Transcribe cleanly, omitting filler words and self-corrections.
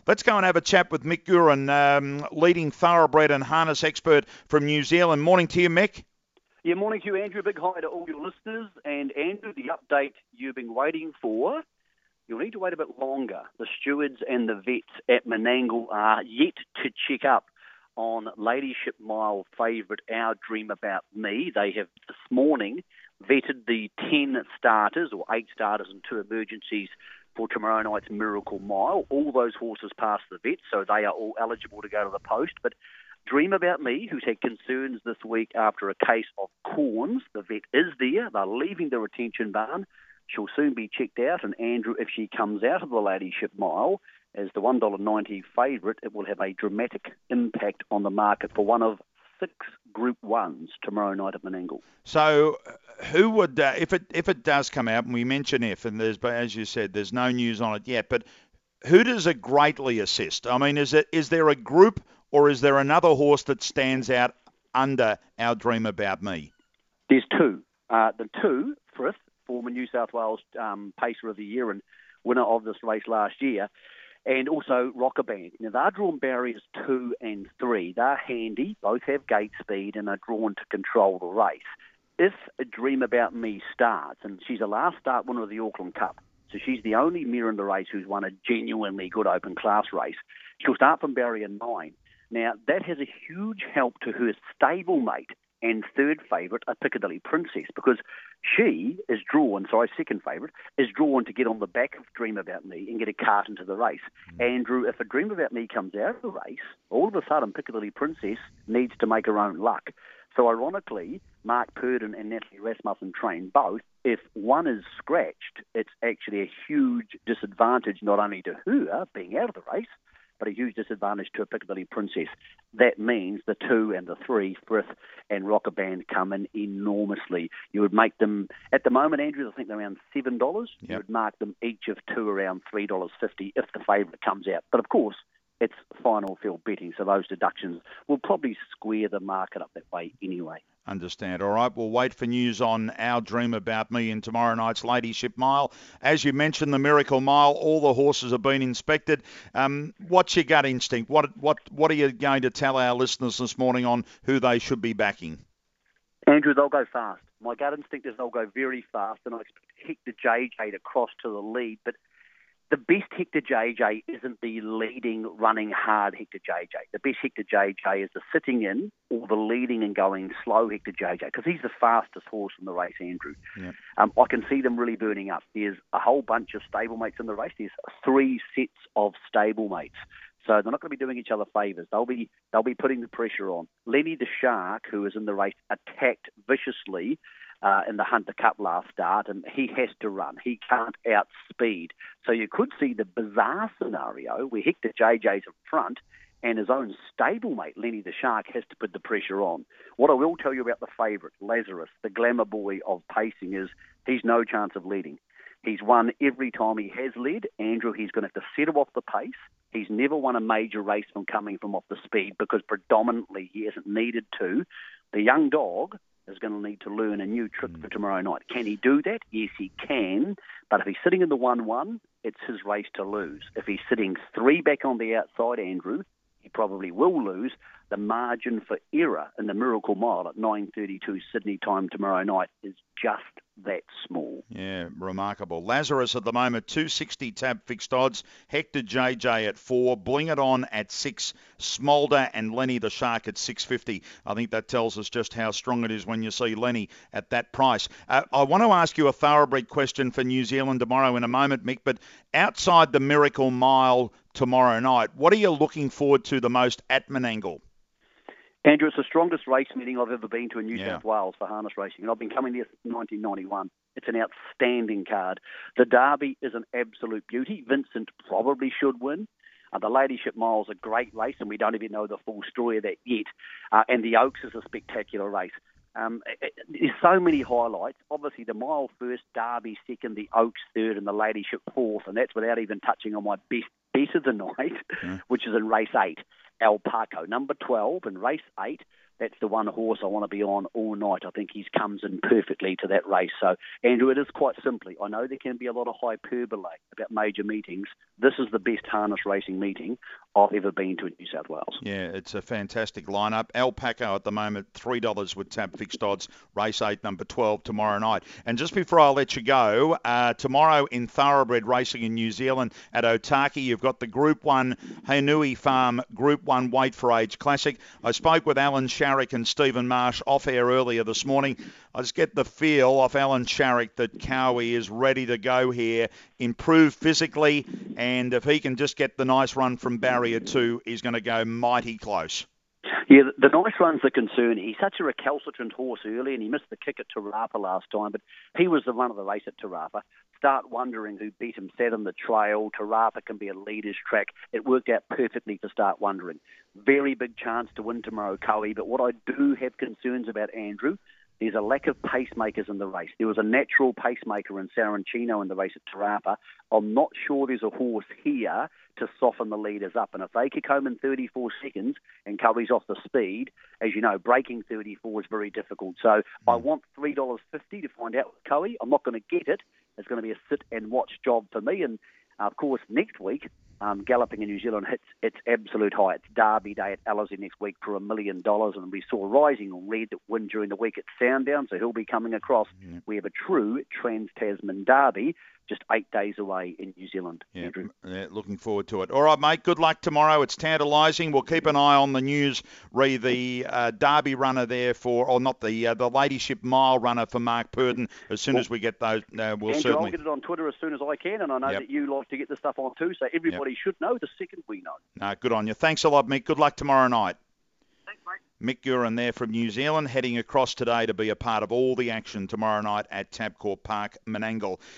Let's go and have a chat with Mick Guerin, leading thoroughbred and harness expert from New Zealand. Morning to you, Mick. Yeah, morning to you, Andrew. Big hi to all your listeners. And Andrew, the update you've been waiting for, you'll need to wait a bit longer. The stewards and the vets at Menangle are yet to check up on Ladyship Mile favourite Our Dream About Me. They have this morning vetted the 10 starters, or 8 starters and 2 emergencies for tomorrow night's Miracle Mile. All those horses passed the vet, so they are all eligible to go to the post. But Dream About Me, who's had concerns this week after a case of corns, the vet is there. They're leaving the retention barn. She'll soon be checked out, and Andrew, if she comes out of the Ladyship Mile as the $1.90 favourite, it will have a dramatic impact on the market for one of 6 Group 1s tomorrow night at Menangle. So who would, if it does come out, and we mention if, and there's, as you said, there's no news on it yet, but who does it greatly assist? I mean, is there a group, or is there another horse that stands out under Our Dream About Me? There's 2. The 2, Frith, former New South Wales Pacer of the Year and winner of this race last year, and also Rocker Band. Now, they're drawn barriers 2 and 3. They're handy, both have gate speed, and are drawn to control the race. If A Dream About Me starts, and she's a last start winner of the Auckland Cup, so she's the only mare in the race who's won a genuinely good open class race, she'll start from barrier 9. Now, that has a huge help to her stablemate and third favourite, a Piccadilly Princess, because she is drawn, second favourite, is drawn to get on the back of Dream About Me and get a cart into the race. Andrew, if A Dream About Me comes out of the race, all of a sudden Piccadilly Princess needs to make her own luck. So ironically, Mark Purdon and Natalie Rasmussen train both. If one is scratched, it's actually a huge disadvantage not only to her being out of the race, but a huge disadvantage to a Piccadilly Princess. That means the 2 and the 3, Frith and Rocker Band, come in enormously. You would make them, at the moment, Andrew, I think they're around $7. Yep. You would mark them each of 2 around $3.50 if the favourite comes out. But of course, it's final field betting, so those deductions will probably square the market up that way anyway. Understand. All right, we'll wait for news on Our Dream About Me in tomorrow night's Ladyship Mile. As you mentioned, the Miracle Mile, all the horses have been inspected. What's your gut instinct? What are you going to tell our listeners this morning on who they should be backing? Andrew, they'll go fast. My gut instinct is they'll go very fast, and I expect Hector JJ to cross to the lead, but the best Hector JJ isn't the leading, running hard Hector JJ. The best Hector JJ is the sitting in or the leading and going slow Hector JJ, because he's the fastest horse in the race, Andrew. Yep. I can see them really burning up. There's a whole bunch of stablemates in the race. There's 3 sets of stablemates. So they're not going to be doing each other favours. They'll be putting the pressure on. Lenny the Shark, who is in the race, attacked viciously in the Hunter Cup last start, and he has to run. He can't outspeed. So you could see the bizarre scenario where Hector JJ's in front and his own stablemate, Lenny the Shark, has to put the pressure on. What I will tell you about the favourite, Lazarus, the glamour boy of pacing, is he's no chance of leading. He's won every time he has led. Andrew, he's going to have to set him off the pace. He's never won a major race from coming from off the speed because predominantly he hasn't needed to. The young dog is going to need to learn a new trick for tomorrow night. Can he do that? Yes, he can. But if he's sitting in the 1-1, it's his race to lose. If he's sitting 3 back on the outside, Andrew, he probably will lose. The margin for error in the Miracle Mile at 9:32 Sydney time tomorrow night is just that small. Yeah, remarkable. Lazarus at the moment, 260 tab fixed odds. Hector JJ at 4. Bling It On at 6. Smolder and Lenny the Shark at 650. I think that tells us just how strong it is when you see Lenny at that price. I want to ask you a thoroughbred question for New Zealand tomorrow in a moment, Mick, but outside the Miracle Mile tomorrow night, what are you looking forward to the most at Menangle? Andrew, it's the strongest race meeting I've ever been to in New South Wales for harness racing, and I've been coming there since 1991. It's an outstanding card. The Derby is an absolute beauty. Vincent probably should win. The Ladyship Mile is a great race, and we don't even know the full story of that yet. And the Oaks is a spectacular race. There's so many highlights. Obviously, the Mile first, Derby second, the Oaks third, and the Ladyship fourth, and that's without even touching on my best bet of the night, which is in race 8. El Paco, number 12 in race 8. That's the one horse I want to be on all night. I think he comes in perfectly to that race. So, Andrew, it is quite simply. I know there can be a lot of hyperbole about major meetings. This is the best harness racing meeting I've ever been to in New South Wales. Yeah, it's a fantastic lineup. El Paco at the moment, $3 with tab fixed odds. Race 8, number 12, tomorrow night. And just before I let you go, tomorrow in thoroughbred racing in New Zealand at Otaki, you've got the Group 1 Hainui Farm Group 1 Weight for Age Classic. I spoke with Alan Sharrock and Stephen Marsh off air earlier this morning. I just get the feel off Alan Sharrock that Cowie is ready to go here, improve physically, and if he can just get the nice run from barrier 2, he's going to go mighty close. Yeah, the nice run's the concern. He's such a recalcitrant horse early, and he missed the kick at Tarapa last time, but he was the run of the race at Tarapa. Start wondering who beat him, sat on the trail. Tarapa can be a leader's track. It worked out perfectly for Start Wondering. Very big chance to win tomorrow, Cowie, but what I do have concerns about, Andrew, there's a lack of pacemakers in the race. There was a natural pacemaker in Saracino in the race at Tarapa. I'm not sure there's a horse here to soften the leaders up. And if they kick home in 34 seconds and Covey's off the speed, as you know, breaking 34 is very difficult. So I want $3.50 to find out with Covey. I'm not going to get it. It's going to be a sit-and-watch job for me. And, of course, next week, galloping in New Zealand hits its absolute high. It's Derby Day at Ellerslie next week for $1 million, and we saw Rising Red win during the week at Sandown, so he'll be coming across. Yeah. We have a true Trans-Tasman Derby just 8 days away in New Zealand. Yeah, looking forward to it. All right, mate, good luck tomorrow. It's tantalising. We'll keep an eye on the news, the Derby runner there for, or not the Ladyship Mile runner for Mark Purdon. As soon as we get those, we'll Andrew, certainly... I'll get it on Twitter as soon as I can, and I know that you like to get the stuff on too, so everybody should know the second we know. No, good on you. Thanks a lot, Mick. Good luck tomorrow night. Thanks, mate. Mick Guerin there from New Zealand, heading across today to be a part of all the action tomorrow night at Tabcorp Park, Menangle.